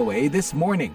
VOA This Morning.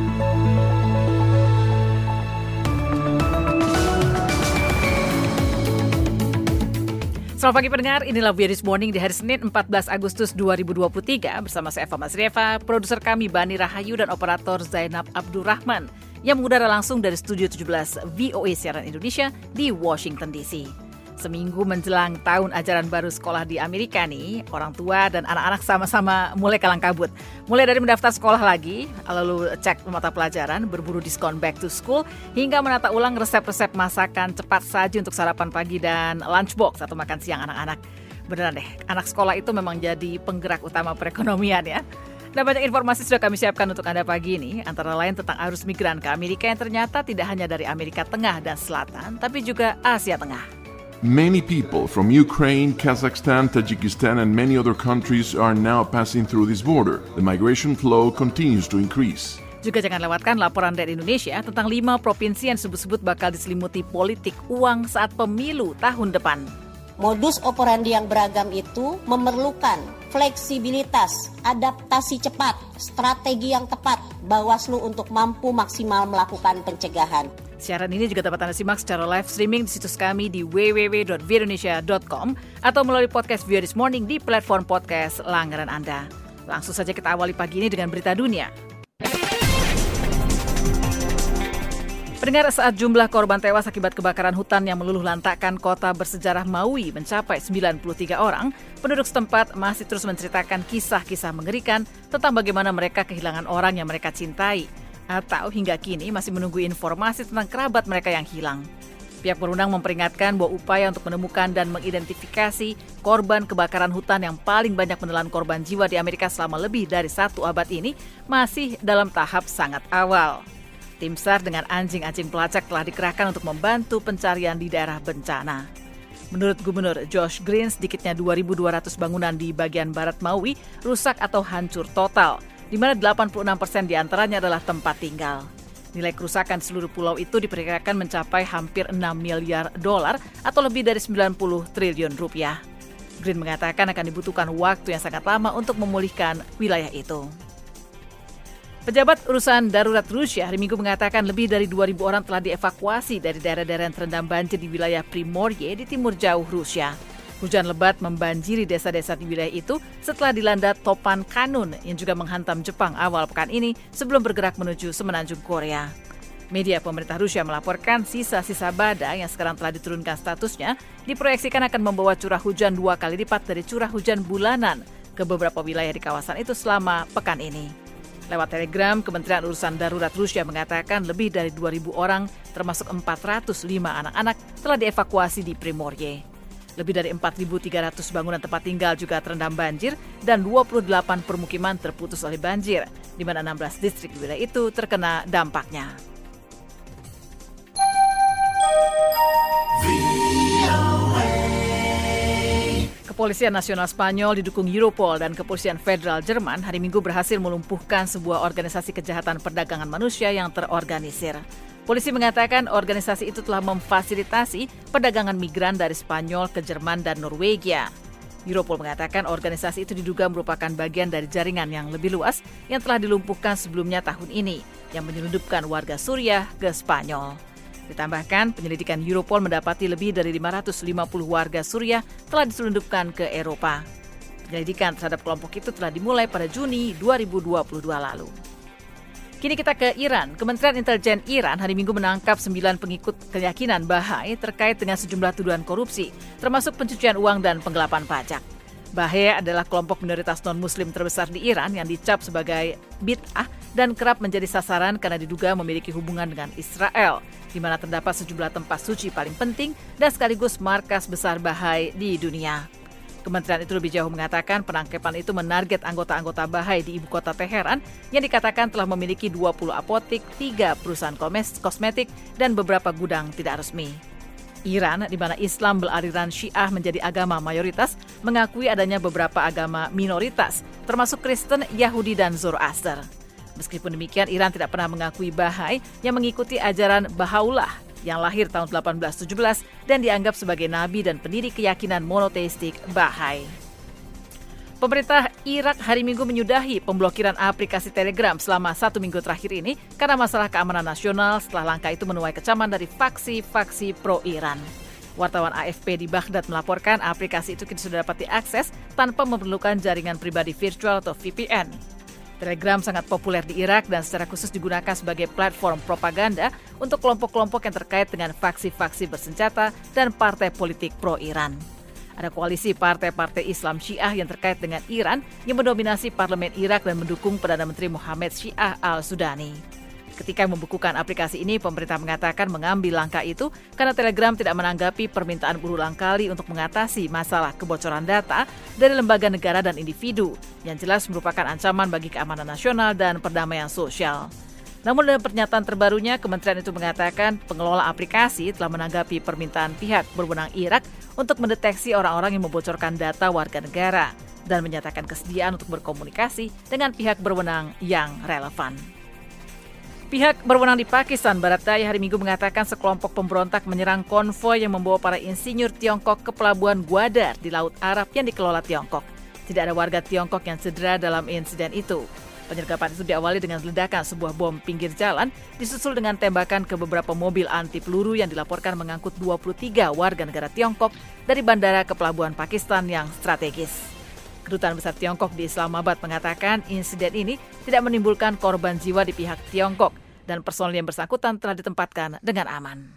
Selamat pagi pendengar, inilah VOA This Morning di hari Senin 14 Agustus 2023 bersama saya Eva Masrieva, produser kami Bani Rahayu dan operator Zainab Abdurrahman yang mengudara langsung dari Studio 17 VOA Siaran Indonesia di Washington DC. Seminggu menjelang tahun ajaran baru sekolah di Amerika nih, orang tua dan anak-anak sama-sama mulai kalang kabut. Mulai dari mendaftar sekolah lagi, lalu cek mata pelajaran, berburu diskon back to school, hingga menata ulang resep-resep masakan cepat saji untuk sarapan pagi dan lunchbox atau makan siang anak-anak. Beneran deh, anak sekolah itu memang jadi penggerak utama perekonomian ya. Dan banyak informasi sudah kami siapkan untuk Anda pagi ini, antara lain tentang arus migran ke Amerika yang ternyata tidak hanya dari Amerika Tengah dan Selatan, tapi juga Asia Tengah. Many people from Ukraine, Kazakhstan, Tajikistan, and many other countries are now passing through this border. The migration flow continues to increase. Juga jangan lewatkan laporan dari Indonesia tentang 5 provinsi yang disebut-sebut bakal diselimuti politik uang saat pemilu tahun depan. Modus operandi yang beragam itu memerlukan fleksibilitas, adaptasi cepat, strategi yang tepat Bawaslu untuk mampu maksimal melakukan pencegahan. Siaran ini juga dapat Anda simak secara live streaming di situs kami di www.voaindonesia.com atau melalui podcast VOA This Morning di platform podcast langganan Anda. Langsung saja kita awali pagi ini dengan berita dunia. Pendengar, saat jumlah korban tewas akibat kebakaran hutan yang meluluh lantakkan kota bersejarah Maui mencapai 93 orang, penduduk setempat masih terus menceritakan kisah-kisah mengerikan tentang bagaimana mereka kehilangan orang yang mereka cintai, atau hingga kini masih menunggu informasi tentang kerabat mereka yang hilang. Pihak berwenang memperingatkan bahwa upaya untuk menemukan dan mengidentifikasi korban kebakaran hutan yang paling banyak menelan korban jiwa di Amerika selama lebih dari 1 abad ini masih dalam tahap sangat awal. Tim SAR dengan anjing-anjing pelacak telah dikerahkan untuk membantu pencarian di daerah bencana. Menurut Gubernur Josh Green, sedikitnya 2.200 bangunan di bagian barat Maui rusak atau hancur total, di mana 86% diantaranya adalah tempat tinggal. Nilai kerusakan seluruh pulau itu diperkirakan mencapai hampir $6 miliar atau lebih dari 90 triliun rupiah. Green mengatakan akan dibutuhkan waktu yang sangat lama untuk memulihkan wilayah itu. Pejabat urusan darurat Rusia hari Minggu mengatakan lebih dari 2.000 orang telah dievakuasi dari daerah-daerah yang terendam banjir di wilayah Primorye di timur jauh Rusia. Hujan lebat membanjiri desa-desa di wilayah itu setelah dilanda topan Kanun yang juga menghantam Jepang awal pekan ini sebelum bergerak menuju semenanjung Korea. Media pemerintah Rusia melaporkan sisa-sisa badai yang sekarang telah diturunkan statusnya diproyeksikan akan membawa curah hujan 2 kali lipat dari curah hujan bulanan ke beberapa wilayah di kawasan itu selama pekan ini. Lewat telegram, Kementerian Urusan Darurat Rusia mengatakan lebih dari 2.000 orang, termasuk 405 anak-anak, telah dievakuasi di Primorye. Lebih dari 4.300 bangunan tempat tinggal juga terendam banjir dan 28 permukiman terputus oleh banjir, di mana 16 distrik di wilayah itu terkena dampaknya. Kepolisian Nasional Spanyol didukung Europol dan Kepolisian Federal Jerman hari Minggu berhasil melumpuhkan sebuah organisasi kejahatan perdagangan manusia yang terorganisir. Polisi mengatakan organisasi itu telah memfasilitasi perdagangan migran dari Spanyol ke Jerman dan Norwegia. Europol mengatakan organisasi itu diduga merupakan bagian dari jaringan yang lebih luas yang telah dilumpuhkan sebelumnya tahun ini, yang menyelundupkan warga Suriah ke Spanyol. Ditambahkan, penyelidikan Europol mendapati lebih dari 550 warga Suriah telah diselundupkan ke Eropa. Penyelidikan terhadap kelompok itu telah dimulai pada Juni 2022 lalu. Kini kita ke Iran. Kementerian Intelijen Iran hari Minggu menangkap 9 pengikut keyakinan Bahai terkait dengan sejumlah tuduhan korupsi, termasuk pencucian uang dan penggelapan pajak. Bahai adalah kelompok minoritas non-muslim terbesar di Iran yang dicap sebagai bid'ah dan kerap menjadi sasaran karena diduga memiliki hubungan dengan Israel, di mana terdapat sejumlah tempat suci paling penting dan sekaligus markas besar Bahai di dunia. Kementerian itu lebih jauh mengatakan penangkapan itu menarget anggota-anggota Bahai di ibu kota Teheran yang dikatakan telah memiliki 20 apotik, 3 perusahaan kosmetik, dan beberapa gudang tidak resmi. Iran, di mana Islam beraliran Syiah menjadi agama mayoritas, mengakui adanya beberapa agama minoritas, termasuk Kristen, Yahudi, dan Zoroaster. Meskipun demikian, Iran tidak pernah mengakui Bahai yang mengikuti ajaran Bahá'u'lláh yang lahir tahun 1817 dan dianggap sebagai nabi dan pendiri keyakinan monoteistik Bahai. Pemerintah Irak hari Minggu menyudahi pemblokiran aplikasi Telegram selama 1 minggu terakhir ini karena masalah keamanan nasional setelah langkah itu menuai kecaman dari faksi-faksi pro-Iran. Wartawan AFP di Baghdad melaporkan aplikasi itu kini sudah dapat diakses tanpa memerlukan jaringan pribadi virtual atau VPN. Telegram sangat populer di Irak dan secara khusus digunakan sebagai platform propaganda untuk kelompok-kelompok yang terkait dengan faksi-faksi bersenjata dan partai politik pro-Iran. Ada koalisi partai-partai Islam Syiah yang terkait dengan Iran yang mendominasi parlemen Irak dan mendukung Perdana Menteri Mohammed Syiah al-Sudani. Ketika membukukan aplikasi ini, pemerintah mengatakan mengambil langkah itu karena Telegram tidak menanggapi permintaan berulang kali untuk mengatasi masalah kebocoran data dari lembaga negara dan individu yang jelas merupakan ancaman bagi keamanan nasional dan perdamaian sosial. Namun dalam pernyataan terbarunya, kementerian itu mengatakan pengelola aplikasi telah menanggapi permintaan pihak berwenang Irak untuk mendeteksi orang-orang yang membocorkan data warga negara dan menyatakan kesediaan untuk berkomunikasi dengan pihak berwenang yang relevan. Pihak berwenang di Pakistan Barat Daya hari Minggu mengatakan sekelompok pemberontak menyerang konvoi yang membawa para insinyur Tiongkok ke pelabuhan Gwadar di Laut Arab yang dikelola Tiongkok. Tidak ada warga Tiongkok yang cedera dalam insiden itu. Penyergapan itu diawali dengan ledakan sebuah bom pinggir jalan, disusul dengan tembakan ke beberapa mobil anti peluru yang dilaporkan mengangkut 23 warga negara Tiongkok dari bandara ke pelabuhan Pakistan yang strategis. Kedutaan Besar Tiongkok di Islamabad mengatakan insiden ini tidak menimbulkan korban jiwa di pihak Tiongkok dan personel yang bersangkutan telah ditempatkan dengan aman.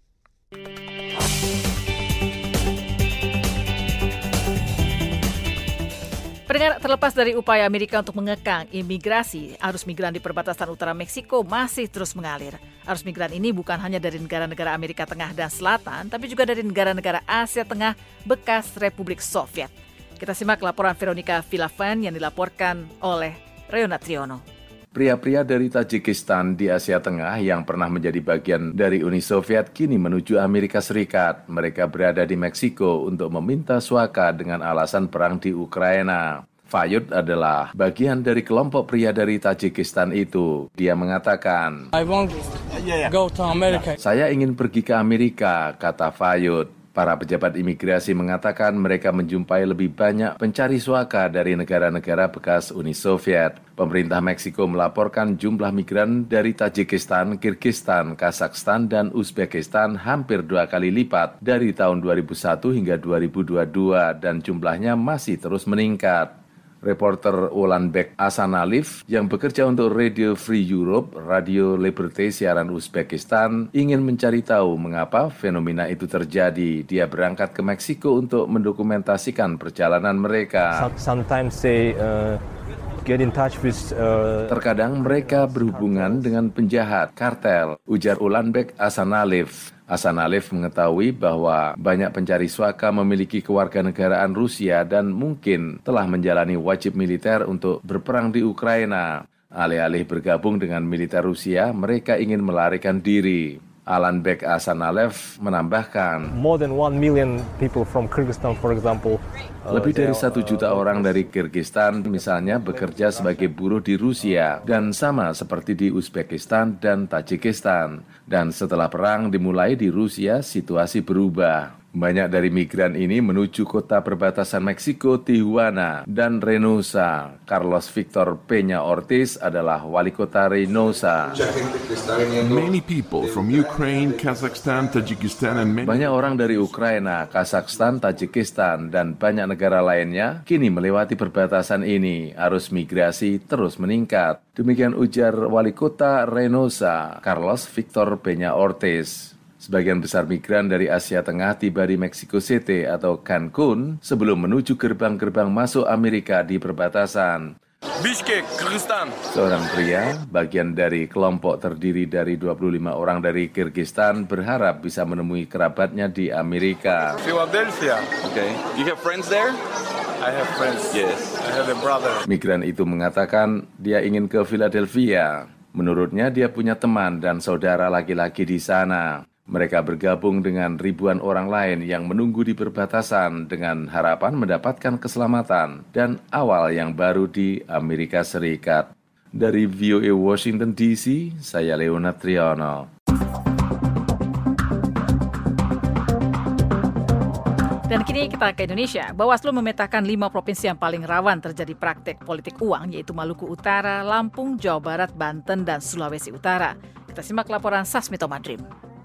Pendengar, terlepas dari upaya Amerika untuk mengekang imigrasi, arus migran di perbatasan utara Meksiko masih terus mengalir. Arus migran ini bukan hanya dari negara-negara Amerika Tengah dan Selatan, tapi juga dari negara-negara Asia Tengah bekas Republik Soviet. Kita simak laporan Veronica Villavan yang dilaporkan oleh Reona Triono. Pria-pria dari Tajikistan di Asia Tengah yang pernah menjadi bagian dari Uni Soviet kini menuju Amerika Serikat. Mereka berada di Meksiko untuk meminta suaka dengan alasan perang di Ukraina. Fayud adalah bagian dari kelompok pria dari Tajikistan itu. Dia mengatakan, "Saya ingin pergi ke Amerika," kata Fayud. Para pejabat imigrasi mengatakan mereka menjumpai lebih banyak pencari suaka dari negara-negara bekas Uni Soviet. Pemerintah Meksiko melaporkan jumlah migran dari Tajikistan, Kirgistan, Kazakhstan, dan Uzbekistan hampir 2 kali lipat dari tahun 2001 hingga 2022 dan jumlahnya masih terus meningkat. Reporter Olanbek Asanalif yang bekerja untuk Radio Free Europe, Radio Liberty siaran Uzbekistan, ingin mencari tahu mengapa fenomena itu terjadi. Dia berangkat ke Meksiko untuk mendokumentasikan perjalanan mereka. Terkadang mereka berhubungan dengan penjahat, kartel, ujar Olanbek Asanalif. Asanalif mengetahui bahwa banyak pencari suaka memiliki kewarganegaraan Rusia dan mungkin telah menjalani wajib militer untuk berperang di Ukraina. Alih-alih bergabung dengan militer Rusia, mereka ingin melarikan diri. Alanbek Asanalef menambahkan, lebih dari 1 juta orang dari Kirgistan misalnya bekerja sebagai buruh di Rusia dan sama seperti di Uzbekistan dan Tajikistan. Dan setelah perang dimulai di Rusia, situasi berubah. Banyak dari migran ini menuju kota perbatasan Meksiko, Tijuana, dan Reynosa. Carlos Victor Peña Ortiz adalah wali kota Reynosa. Many people from Ukraine, Kazakhstan, Tajikistan, and many... Banyak orang dari Ukraina, Kazakhstan, Tajikistan, dan banyak negara lainnya kini melewati perbatasan ini. Arus migrasi terus meningkat. Demikian ujar wali kota Reynosa, Carlos Victor Peña Ortiz. Sebagian besar migran dari Asia Tengah tiba di Mexico City atau Cancun sebelum menuju gerbang-gerbang masuk Amerika di perbatasan. Bishkek, Kyrgyzstan. Seorang pria, bagian dari kelompok terdiri dari 25 orang dari Kyrgyzstan, berharap bisa menemui kerabatnya di Amerika. Philadelphia. Okay. You have friends there? I have friends. Yes. I have a brother. Migran itu mengatakan dia ingin ke Philadelphia. Menurutnya dia punya teman dan saudara laki-laki di sana. Mereka bergabung dengan ribuan orang lain yang menunggu di perbatasan dengan harapan mendapatkan keselamatan dan awal yang baru di Amerika Serikat. Dari VOA Washington DC, saya Leona Triono. Dan kini kita ke Indonesia. Bawaslu memetakan 5 provinsi yang paling rawan terjadi praktek politik uang, yaitu Maluku Utara, Lampung, Jawa Barat, Banten, dan Sulawesi Utara. Kita simak laporan Sasmito Madrim.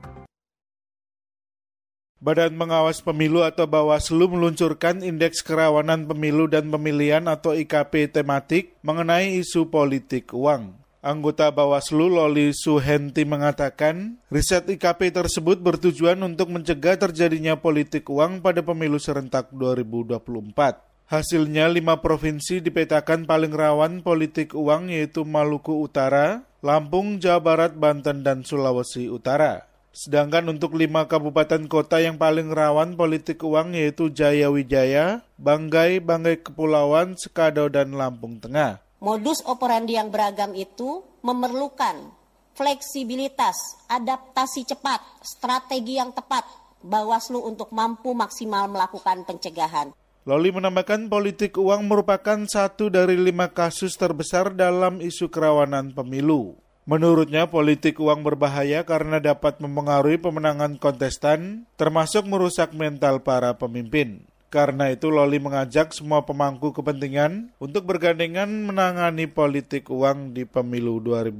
Badan Pengawas Pemilu atau Bawaslu meluncurkan Indeks Kerawanan Pemilu dan Pemilihan atau IKP tematik mengenai isu politik uang. Anggota Bawaslu Loli Suhenti mengatakan, riset IKP tersebut bertujuan untuk mencegah terjadinya politik uang pada pemilu serentak 2024. Hasilnya 5 provinsi dipetakan paling rawan politik uang yaitu Maluku Utara, Lampung, Jawa Barat, Banten, dan Sulawesi Utara. Sedangkan untuk 5 kabupaten kota yang paling rawan politik uang yaitu Jayawijaya, Banggai, Banggai Kepulauan, Sekado, dan Lampung Tengah. Modus operandi yang beragam itu memerlukan fleksibilitas, adaptasi cepat, strategi yang tepat Bawaslu untuk mampu maksimal melakukan pencegahan. Loli menambahkan politik uang merupakan satu dari 5 kasus terbesar dalam isu kerawanan pemilu. Menurutnya politik uang berbahaya karena dapat mempengaruhi pemenangan kontestan, termasuk merusak mental para pemimpin. Karena itu Loli mengajak semua pemangku kepentingan untuk bergandengan menangani politik uang di pemilu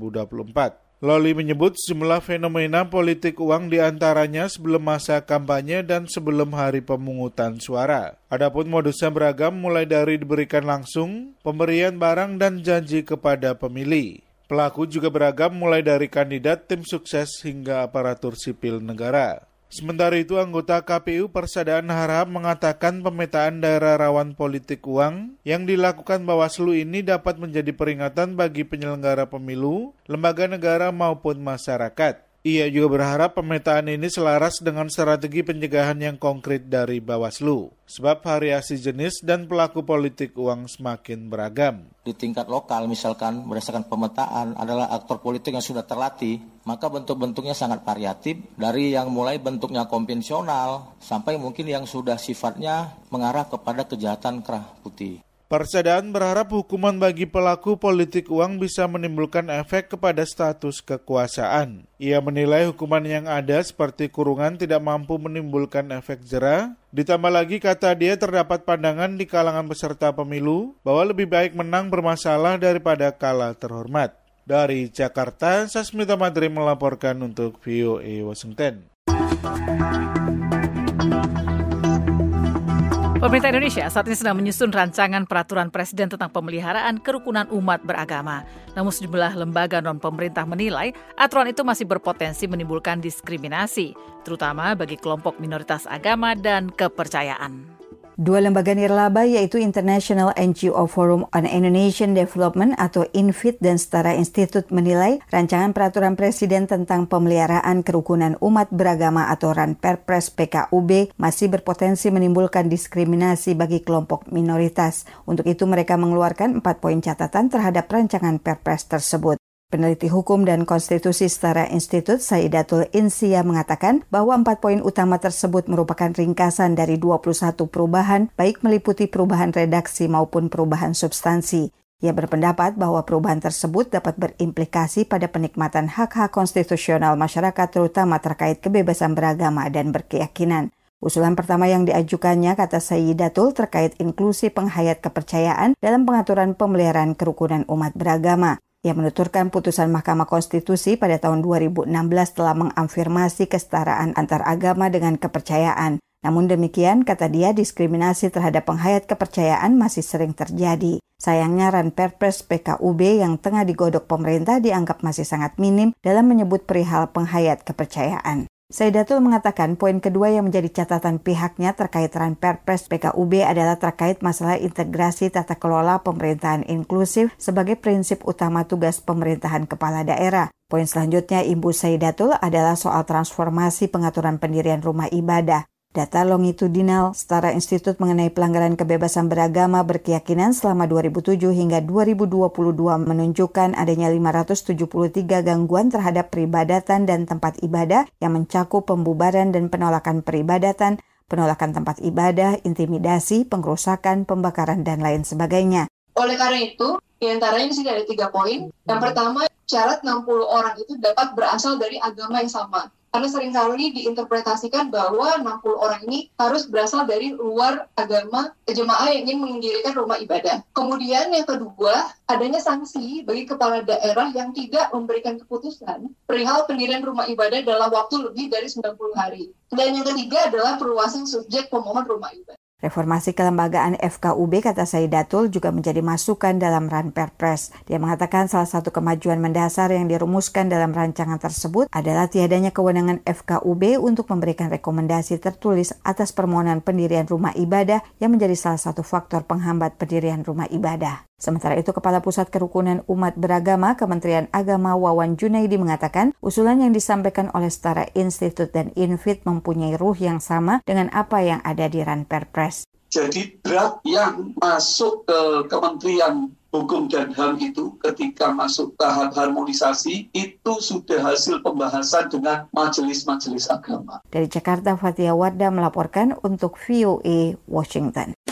2024. Loli menyebut sejumlah fenomena politik uang diantaranya sebelum masa kampanye dan sebelum hari pemungutan suara. Adapun modusnya beragam mulai dari diberikan langsung, pemberian barang dan janji kepada pemilih. Pelaku juga beragam mulai dari kandidat, tim sukses hingga aparatur sipil negara. Sementara itu, anggota KPU Persadaran Harahap mengatakan pemetaan daerah rawan politik uang yang dilakukan Bawaslu ini dapat menjadi peringatan bagi penyelenggara pemilu, lembaga negara maupun masyarakat. Ia juga berharap pemetaan ini selaras dengan strategi pencegahan yang konkret dari Bawaslu, sebab variasi jenis dan pelaku politik uang semakin beragam. Di tingkat lokal misalkan berdasarkan pemetaan adalah aktor politik yang sudah terlatih, maka bentuk-bentuknya sangat variatif dari yang mulai bentuknya konvensional sampai mungkin yang sudah sifatnya mengarah kepada kejahatan kerah putih. Persadaran berharap hukuman bagi pelaku politik uang bisa menimbulkan efek kepada status kekuasaan. Ia menilai hukuman yang ada seperti kurungan tidak mampu menimbulkan efek jera. Ditambah lagi kata dia terdapat pandangan di kalangan peserta pemilu bahwa lebih baik menang bermasalah daripada kalah terhormat. Dari Jakarta, Sasmito Madrim melaporkan untuk VOA Washington. Pemerintah Indonesia saat ini sedang menyusun rancangan peraturan presiden tentang pemeliharaan kerukunan umat beragama. Namun sejumlah lembaga non-pemerintah menilai aturan itu masih berpotensi menimbulkan diskriminasi, terutama bagi kelompok minoritas agama dan kepercayaan. 2 lembaga nirlaba yaitu International NGO Forum on Indonesian Development atau INFID dan Setara Institute menilai rancangan peraturan presiden tentang pemeliharaan kerukunan umat beragama atau Ranperpres PKUB masih berpotensi menimbulkan diskriminasi bagi kelompok minoritas. Untuk itu mereka mengeluarkan 4 poin catatan terhadap rancangan Perpres tersebut. Peneliti Hukum dan Konstitusi Setara Institut Saidatul Insia mengatakan bahwa 4 poin utama tersebut merupakan ringkasan dari 21 perubahan, baik meliputi perubahan redaksi maupun perubahan substansi. Ia berpendapat bahwa perubahan tersebut dapat berimplikasi pada penikmatan hak-hak konstitusional masyarakat terutama terkait kebebasan beragama dan berkeyakinan. Usulan pertama yang diajukannya, kata Sayyidatul, terkait inklusi penghayat kepercayaan dalam pengaturan pemeliharaan kerukunan umat beragama. Ia menuturkan putusan Mahkamah Konstitusi pada tahun 2016 telah mengafirmasi kesetaraan antar agama dengan kepercayaan. Namun demikian, kata dia, diskriminasi terhadap penghayat kepercayaan masih sering terjadi. Sayangnya Ranperpres PKUB yang tengah digodok pemerintah dianggap masih sangat minim dalam menyebut perihal penghayat kepercayaan. Saidatul mengatakan poin kedua yang menjadi catatan pihaknya terkait Ranperpres PKUB adalah terkait masalah integrasi tata kelola pemerintahan inklusif sebagai prinsip utama tugas pemerintahan kepala daerah. Poin selanjutnya Ibu Saidatul adalah soal transformasi pengaturan pendirian rumah ibadah. Data longitudinal Setara Institut mengenai pelanggaran kebebasan beragama berkeyakinan selama 2007 hingga 2022 menunjukkan adanya 573 gangguan terhadap peribadatan dan tempat ibadah yang mencakup pembubaran dan penolakan peribadatan, penolakan tempat ibadah, intimidasi, pengrusakan, pembakaran, dan lain sebagainya. Oleh karena itu, diantaranya di sini ada 3 poin. Yang pertama, syarat 60 orang itu dapat berasal dari agama yang sama. Karena seringkali diinterpretasikan bahwa 60 orang ini harus berasal dari luar agama jemaah yang ingin mendirikan rumah ibadah. Kemudian yang kedua, adanya sanksi bagi kepala daerah yang tidak memberikan keputusan perihal pendirian rumah ibadah dalam waktu lebih dari 90 hari. Dan yang ketiga adalah perluasan subjek pemohon rumah ibadah. Reformasi kelembagaan FKUB, kata Saidatul, juga menjadi masukan dalam Ranperpres. Dia mengatakan salah satu kemajuan mendasar yang dirumuskan dalam rancangan tersebut adalah tiadanya kewenangan FKUB untuk memberikan rekomendasi tertulis atas permohonan pendirian rumah ibadah yang menjadi salah satu faktor penghambat pendirian rumah ibadah. Sementara itu, Kepala Pusat Kerukunan Umat Beragama Kementerian Agama Wawan Junaidi mengatakan usulan yang disampaikan oleh Setara Institut dan Infit mempunyai ruh yang sama dengan apa yang ada di Ranperpres. Jadi draft yang masuk ke Kementerian Hukum dan HAM itu ketika masuk tahap harmonisasi itu sudah hasil pembahasan dengan majelis-majelis agama. Dari Jakarta, Fathia Wardah melaporkan untuk VOA Washington.